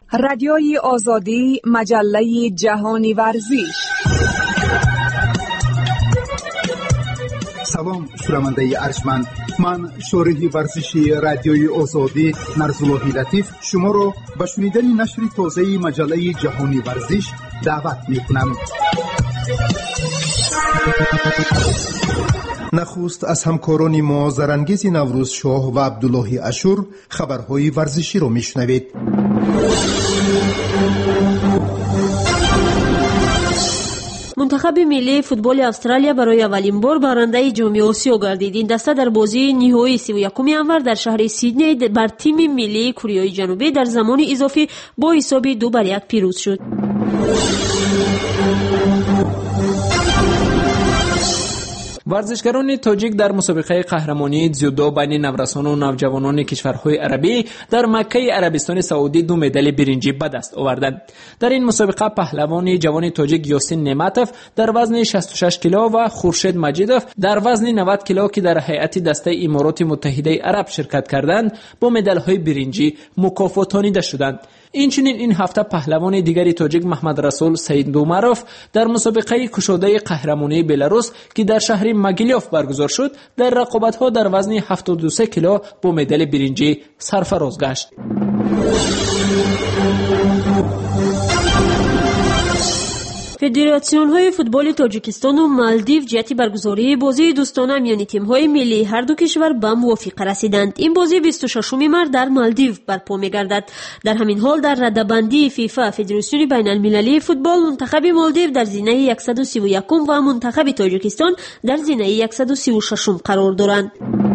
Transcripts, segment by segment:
رادیوی آزادی، مجله جهانی ورزش. سلام شنونده ارجمند، من شارح ورزشی رادیوی آزادی نرزاللهی لطیف شما را به شنیدن نشر تازه مجله جهانی ورزش دعوت می‌کنم. نخست از همکاران ما زرانگیز نوروز شاه و عبدالله اشور خبرهای ورزشی را میشنوید. منتخب ملی فوتبال استرالیا برای اولین بار برنده جام آسیا گردید. این دسته در بازی نهایی 31 ژانویه در شهر سیدنی بر تیم ملی کره جنوبی در زمان اضافی با حساب 2-1 پیروز شد. ورزشکاران تاجیک در مسابقه قهرمانی дзیودو بین نورسان و نوجوانان کشورهای عربی در مکه عربستان سعودی 2 مدال برنجی به دست آوردند. در این مسابقه پهلوان جوان تاجیک یاسین نعمتوف در وزن 66 کیلو و خورشید مجیدوف در وزن 90 کیلو که در هیئت دسته امارات متحده عرب شرکت کردند با مدال‌های برنجی مکافاتانیده شدند. اینچنین این هفته پهلوان دیگری تاجیک محمد رسول سید دوماروف در مسابقه کشاده قهرمانی بلاروس که در شهر مگیلیوف برگزار شد در رقابت‌ها در وزن 73 کیلو با مدال برنجی سرفراز گشت. فدراسیون‌های فوتبال تاجیکستان و مالدیو جهت برگزاری بازی دوستانه میان تیم‌های ملی هر دو کشور به موافقه رسیدند. این بازی 26 مارس در مالدیو برپا می‌گردد. در همین حال در رده‌بندی فیفا فدراسیون بین‌المللی فوتبال منتخب مالدیو در زینه 131 و منتخب تاجیکستان در زینه 136 قرار دارند.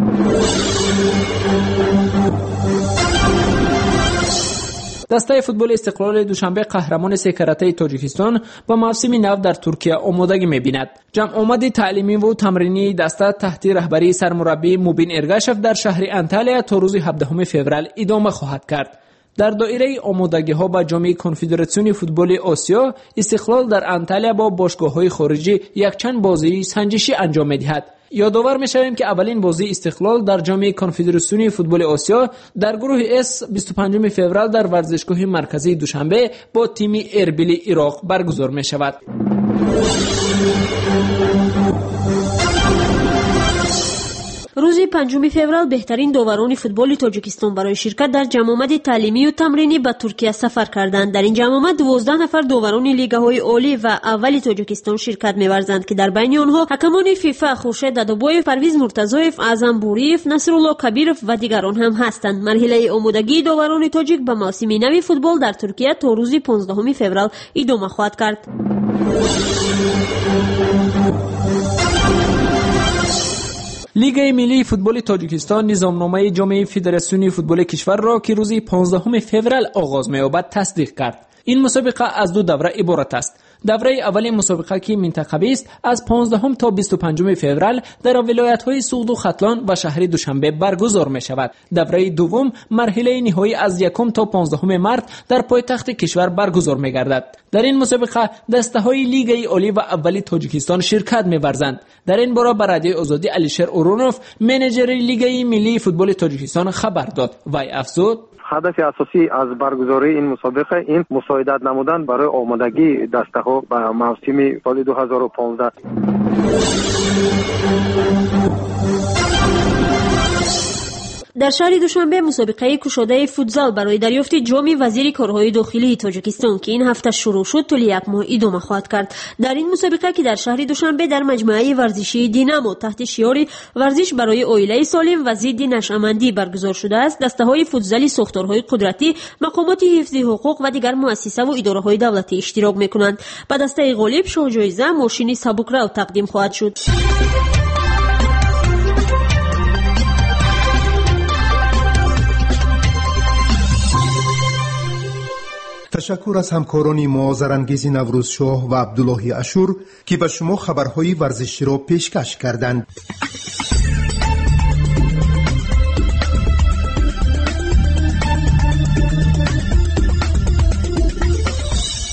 دسته فوتبال استقلال دوشنبه قهرمان سکرته تاجیکستان با موسم نو در ترکیه آمادگی می‌بیند. جمع آمد تعلیمی و تمرینی دسته تحت رهبری سرمربی موبین ارگاشف در شهر انتالیا تا روز 17 فوریه ادامه خواهد کرد. در دایره آمادگی‌ها با جام کنفدراسیون فوتبال آسیا، استقلال در انتالیا با باشگاه‌های خارجی یک چند بازی سنجشی انجام می‌دهد. یادآور می‌شویم که اولین بازی استقلال در جام کنفدراسیون فوتبال آسیا در گروه اس 25 فوریه در ورزشگاه مرکزی دوشنبه با تیم اربیل عراق برگزار می‌شود. روز 5 فوریه بهترین داوران فوتبال تاجیکستان برای شرکت در جمع‌آمد تعلیمی و تمرینی به ترکیه سفر کردند. در این جمع‌آمد 12 نفر داوران لیگ‌های عالی و اول تاجیکستان شرکت می‌ورزند که در بین آنها حکمان فیفا خورشید دادابایف، پرویز مرتضایف، اعظم بوریف، نصرالله کبیرов و دیگران هم هستند. مرحله آمادگی داوران تاجیک به موسم نو فوتبال در ترکیه تا روز 15 فوریه ادامه خواهد کرد. لیگ ملی فوتبال تاجیکستان نظامنامه جام فدراسیون فوتبال کشور را که روز 15 فوریه آغاز می‌یابد تصدیق کرد. این مسابقه از 2 دوره عبارت است. دوره اول مسابقه که منتخبی است از 15 تا 25 فوریه در ولایت‌های سوغد و ختلان و شهر دوشنبه برگزار می‌شود. دوره دوم مرحله نهایی از 1 تا 15 مارس در پایتخت کشور برگزار می‌گردد. در این مسابقه دسته‌های لیگ عالی و اولی تاجیکستان شرکت می‌ورزند. در این باره بر رادیوی آزادی علیشیر اورونوف منیجر لیگ ملی فوتبال تاجیکستان خبر داد. وی افزود: هدف اساسی از برگزاری این مسابقه این مساعدت نمودن برای آمادگی دسته‌ها به موسم سال 2015. در شهر دوشنبه مسابقه کشاده فوتزال برای دریافت جام وزیر کارهای داخلی تاجیکستان که این هفته شروع شد تا یک ماه ادامه خواهد کرد. در این مسابقه که در شهر دوشنبه در مجموعه ورزشی دینامو تحت شعار ورزش برای عائله سالم و ضد نشأمندی برگزار شده است، دسته‌های فوتزالی ساختارهای قدرتی، مقامات حفظ حقوق و دیگر مؤسسه و اداره‌های دولتی اشتراک می‌کنند. به دسته غالب شاه جایزه ماشین سبک‌رو تقدیم خواهد شد. تشکر از همکاران ما زرانگیز نوروز شاه و عبدالله اشور که به شما خبرهای ورزشی را پیشکش کردند.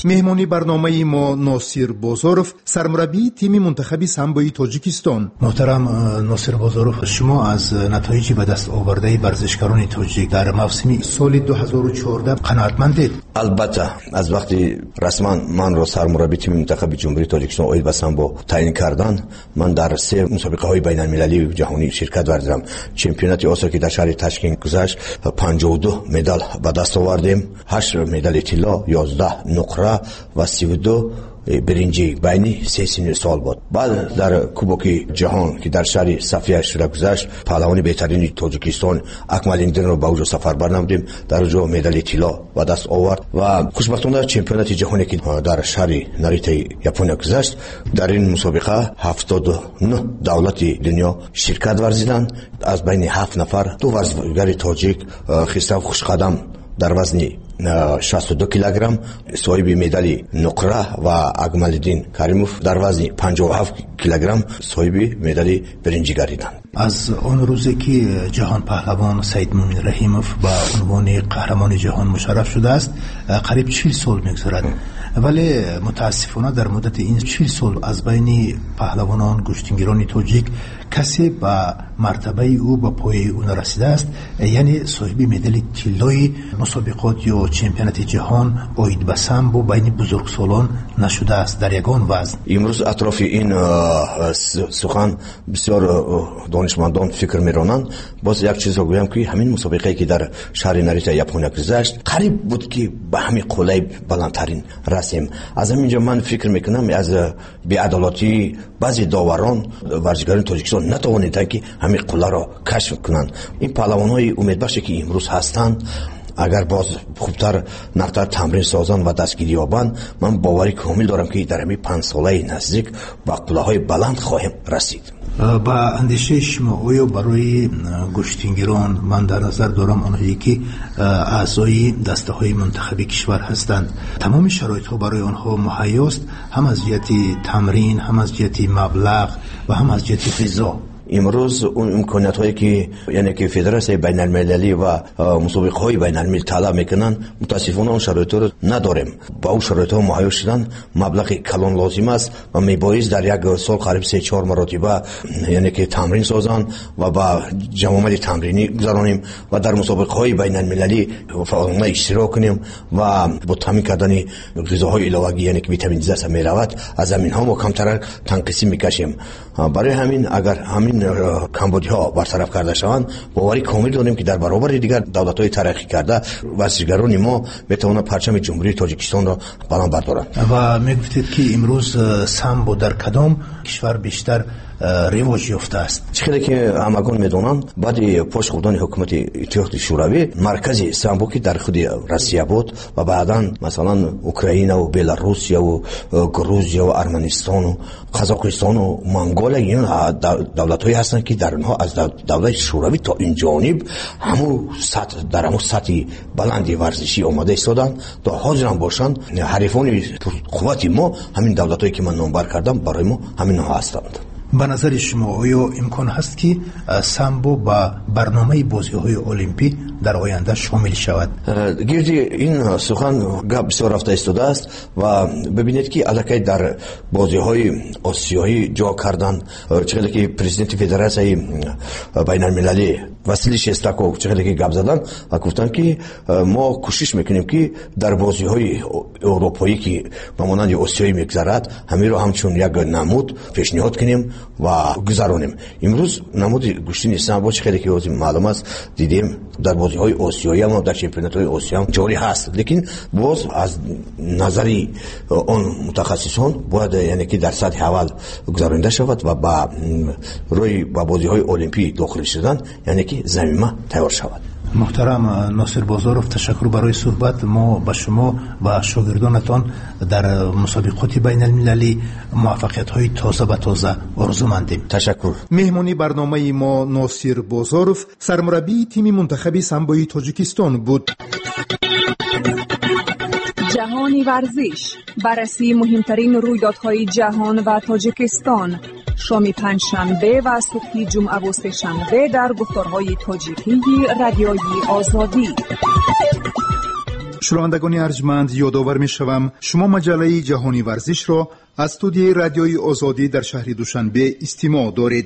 مهمانی برنامه ما ناصر بازاروف، سرمربی تیم منتخب سامبوی تاجیکستان. محترم ناصر بازاروف، شما از نتایج به دست آورده ورزشکاران تاجیک در موسم سال 2014 قناعتمندید؟ البته از وقتی رسما من را سرمربی تیم منتخب جمهوری تاجیکستان اوید به سامبو تعیین کردن، من در 3 مسابقه های بین المللی و جهانی شرکت ورزیدم. چمپیونات آسیا که در شهر تاشکند گذشت 52 مدال به دست آوردیم، 8 مدال طلا، 11 نقره و 32 برنجی بین 3 سال بود. بعد در کوبوک جهان که در شهر صفیه شده گذشت، پهلوان بهترین تاجیکستان اکمال‌الدین رو به اوج سفر برنمودیم، در اونجا مدال طلا و دست آورد و خوشبختانه چمپیونات جهانی که در شهر ناریتا ژاپن گذشت، در این مسابقه 79 دولت دنیا شرکت ورزیدند. از بین 7 نفر 2 ورزشکار تاجیک، خسرو خوشقدم در وزن 62 کیلوگرم صاحب مدال نقره و اکمال‌الدین کریموف در وزن 57 کیلوگرم صاحب مدال برنجی گردیدند. از آن روزی که جهان پهلوان سید مومن رحیموف با عنوان قهرمان جهان مشرف شده است قریب 40 سال می‌گذرد، ولی متاسفانه در مدت این 40 سال از بین پهلوانان گشتنگیران تاجیک کسی به مرتبه او به پای او نرسیده است، یعنی صاحب مدال طلای مسابقات یا چمپیونات جهان اوید به سامبو بین بزرگسالان نشده است در یگان وزن. امروز اطراف این سخن بسیار دانشمندان فکر می‌رانند. باز یک چیز را گویم که همین مسابقه که در شهر ناریتا ژاپن گذشت قریب بود که به همین قله بلندترین رسیم. از همینجا من فکر میکنم از بی‌عدالتی بعضی داوران ورزشکاران تاجیکستان نتوانیدند که همین قله را کشف کنند. این پهلوان‌های امیدبخشی که امروز هستند اگر باز خوبتر نقطه تمرین سازان و دستگیری یابند، من باوری کامل دارم که در همین 5 ساله نزدیک به قله‌های بلند خواهیم رسید. با اندیشه شما آیا برای گشتنگیران، من در نظر دارم آنهایی که اعضای دسته های منتخب کشور هستند، تمام شرایط ها برای آنها مهیاست، هم از جهت تمرین، هم از جهت مبلغ و هم از جهت فضا؟ امروز اون امکانات هایی که یعنی که فدراسیون بین المللی و مسابقه های بین المللی طلب میکنن، متاسفانه اون شرایط رو نداریم. با اون شرایط ها مهیا شدن مبلغ کلان لازم است و میبایست در یک سال قریب 3-4 مرتبه یعنی که تمرین سازن و با جوامع تمرینی گذرانیم و در مسابقه های بین المللی فعالانه اشتراک کنیم و با تامین کردن غذاهای الهی یعنی که ویتامین دی است میرود، از زمین ها ما کمتر تنقیسی میکشیم. برای همین اگر همین کمبودی ها برطرف کرده شوند، باوری کامل داریم که در برابر دیگر دولت های ترقی کرده ورزشکاران ما میتوانند پرچم جمهوری تاجیکستان را بلند بردارند. و میگفتید که امروز سامبو در کدام کشور بیشتر رواج یافته است؟ چیزی که همگان میدونند، بعد پاش خوردن حکومت اتحاد شوروی مرکز سامبو که در خود روسیه بود و بعداً مثلا اوکراین و بلاروس و گروزیا و ارمنستان و قزاقستان و منگولیا، این دولت‌هایی هستند که در اونها از دولت شوروی تا این جانب همون سطح بلندی ورزشی آماده ایستادند تا حاضر باشند حریفان قوت ما. همین دولت‌هایی که من نامبر کردم برای ما همین ها هستند. به نظر شما آیا امکان هست که سامبو با برنامه بازی‌های المپیک در آینده شامل شود؟ گردی این سخن گپ بسیار رفته ایستاده است و ببینید که الکی در بازی‌های آسیایی جا کردن، چقدر که پرزیدنت فدراسیون بین المللی واسیلی شستاکوف چقدر که گپ زدن و گفتن که ما کوشش میکنیم که در بازی‌های اروپایی که به مانند آسیایی میگذرد همین رو همچون یک نمود پیشنهاد کنیم و گذرانیم. امروز نمود گشتین سامبو چقدر که از معلوم است دیدیم در بازی‌های آسیایی هم در چمپیونات‌های آسیا هم جاری هست، لیکن باز از نظری آن متخصصان باید یعنی که در سطح اول گذرانده شود و با روی بازی‌های المپیک داخل شدن یعنی که زمینه تیار شود. محترم ناصر بازاروف، تشکر برای صحبت. ما با شما و شاگردانتان در مسابقات بین المللی موفقیت‌های تازه به تازه آرزومندیم. تشکر. مهمانی برنامه ما ناصر بازاروف، سرمربی تیم منتخب سامبوی تاجیکستان بود. جهانی ورزش، بررسی مهمترین رویدادهای جهان و تاجیکستان، شام پنجشنبه و صبح جمعه و سه‌شنبه در گفتارهای تاجیکی رادیوی آزادی. شنوندگان ارجمند، یادآور می‌شوم شما مجله جهانی ورزش را از استودیوی رادیوی آزادی در شهر دوشنبه استماع دارید.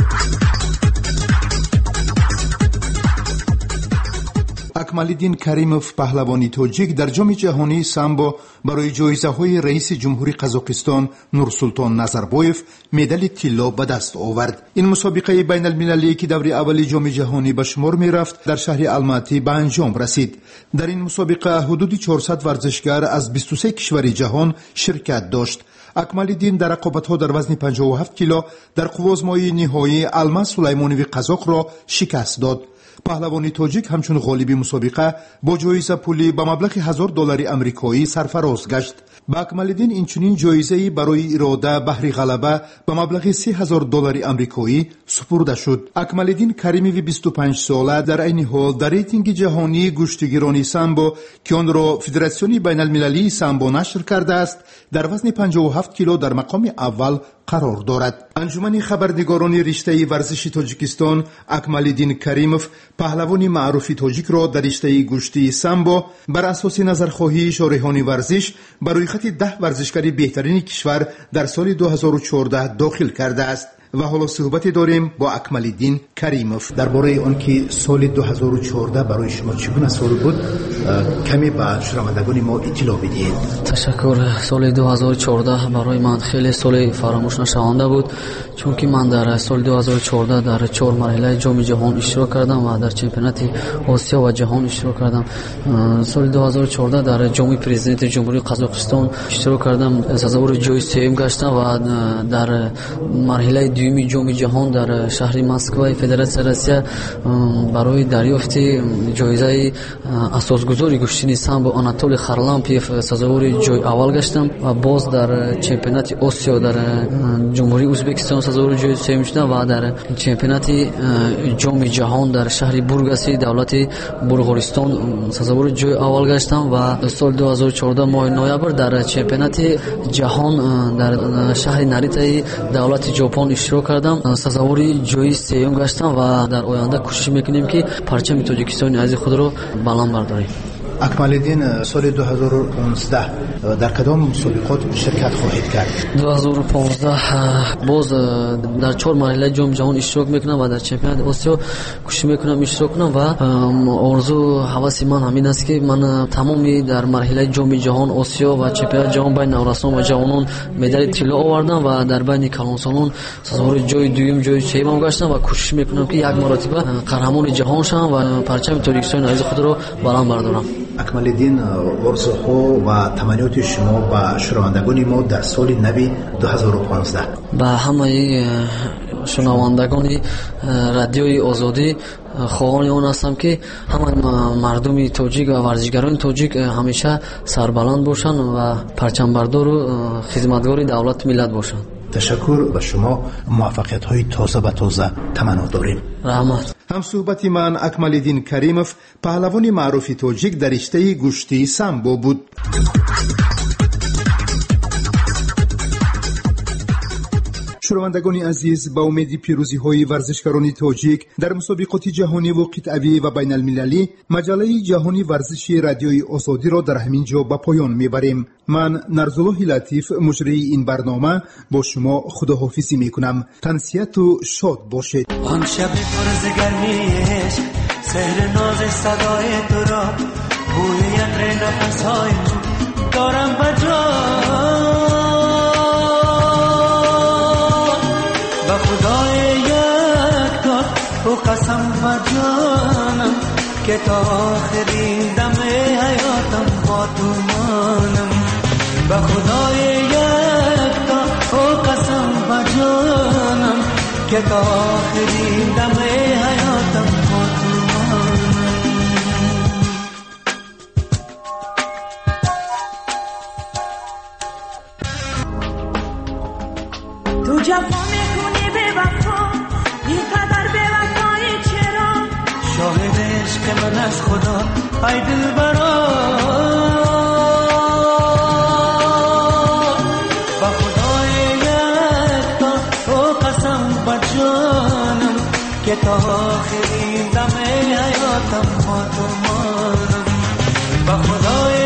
اکمالدین کریموف پهلوانی تاجیک در جام جهانی سامبو برای جایزه‌های رئیس جمهوری قزاقستان نورسولطان نظربایف مدال طلا به دست آورد. این مسابقه بین المللی که دوره اول جام جهانی به شمار می‌رفت در شهر الماتی به انجام رسید. در این مسابقه حدود 400 ورزشکار از 23 کشور جهان شرکت داشت. اکمالدین در رقابت‌ها در وزن 57 کیلو در قوازمایی نهایی الماس سلیمانوی قزاق را شکست داد. پهلوانی تاجیک همچون غالب مسابقه با جایزه پولی به مبلغ $1000 آمریکایی سرفراز گشت. با اکمالدین اینچنین جایزه‌ای برای اراده بهر غلبه به مبلغ $3000 آمریکایی سپرده شد. اکمالدین کریموی 25 ساله در این حال در ریتینگ جهانی گشتگیرانی سامبو که آن را فدراسیون بین المللی سامبو نشر کرده است در وزن 57 کیلو در مقام اول قرار دارد. انجمن خبرنگاران رشته ورزش تاجیکستان اکمالدین کریموف پهلوان معروف تاجیک را در رشته گشتی سامبو بر اساس نظرخواهی شارحان ورزش برای خط 10 ورزشکار بهترین کشور در سال 2014 داخل کرده است. و حالا صحبت داریم با اکمالدین کریموف درباره آن که سال 2014 برای شما چگونه سال بود، کمی به شنوندگان ما اطلاع بدهید. تشکر. سال 2014 برای من خیلی سال فراموش نشونده بود، چون که من در سال 2014 در 4 مرحله جام جهان اشتراک کردم و در چمپیونات آسیا و جهان اشتراک کردم. سال 2014 در جام پرزیدنت جمهوری قزاقستان اشتراک کردم، سزاوار جای سوم گشتم و در مرحله دوم جام جهان در شهر مسکو فدراسیون روسیه برای دریافت جایزه اساسگذاری گشتنی سامبو آناتولی خارلامپیف سزاوار جای اول گشتم و باز در چمپیونات آسیا در جمهوری ازبکستان سزاوار جای سوم شدم و در چمپیونات جام جهان در شهر بورگاسی دولت بلغارستان سزاوار جای اول گشتم و سال 2014 ماه نوامبر در چمپیونات جهان در شهر ناریتا دولت ژاپن اشتراک کردم، سزاوار جای سوم گشتم و در آینده کوشش میکنیم که پرچم تاجیکستان عزیز خود را بلند برداریم. اکمالدین سال 2015 در کدام مسابقات شرکت خواهید کرد؟ 2015 باز در 4 مرحله جام جهان اشتراک میکنم و در چمپیونات آسیا کوشش میکنم اشتراک کنم و آرزو هوس من همین است که من تمامی در مرحله جام جهان آسیا و چمپیونات جهان بین نورسان و جوانان مدال طلا آوردم و در بین کلانسالان سزاوار جای دوم جای سوم گشتم و کوشش میکنم که یک مرتبه قهرمان جهان شوم و پرچم تاجیکستان عزیز خود را بلند بردارم. اکمالدین، آرزوها و تمنیات شما با شنوندگان ما در سال نو 2015. با همه شنوندگان رادیوی آزادی خواهان آن هستم که همه مردم تاجیک و ورزشگران تاجیک همیشه سربلند باشند و پرچم بردار و خدمتگار دولت ملت باشند. تشکر. به شما موفقیت های تازه و تازه تمنا داریم. رحمت. هم صحبت من اکمالدین کریموف پهلوان معروف تاجیک در رشته گشتی سامبو بود. شنوندگان عزیز، با امید پیروزی های ورزشکاران تاجیک در مسابقات جهانی و قطعی و بین المللی، مجله جهانی ورزشی رادیوی آزادی را در همین جا به پایان میبریم. من نرزالله لطیف مجری این برنامه با شما خداحافظی میکنم. تنسیت و شاد باشید. آن شب پرزگرمیش سحر ناز صدای تو را بوی یقر نفسهای دارم بجا و خدای یک تا او قسم و جانم که تا آخرین دم حیاتم با تو مانم و خدای یک تا او قسم و جانم که تا آخرین دم حیاتم با تو مانم. تو جفا میکنی به وفا اینقدر به وفایی چرا؟ شاهد عشق من از خدا ای دلبرا با خدای یک تا او قسم با جانم که تا آخرین دم حیاتم با تو مانم با خدای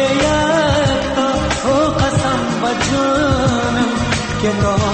گمراه